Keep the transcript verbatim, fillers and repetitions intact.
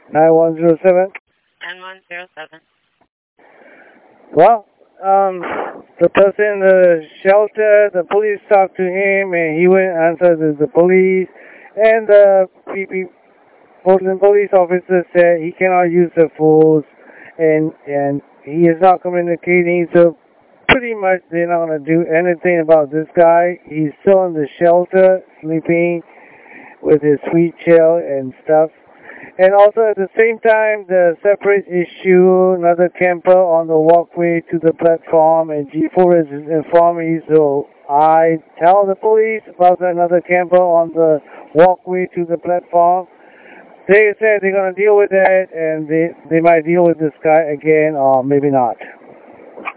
nine one zero seven. nine one zero seven. Well, um, the person in the shelter, the police talked to him, and he went and answered the, the police, and the P P, Portland police officer said he cannot use the phones, and and he is not communicating, so pretty much they're not going to do anything about this guy. He's still in the shelter, sleeping with his sweet chill and stuff. And also at the same time, the separate issue, another camper on the walkway to the platform, and G four is informed me, so I tell the police about another camper on the walkway to the platform. They said they're going to deal with that, and they, they might deal with this guy again, or maybe not.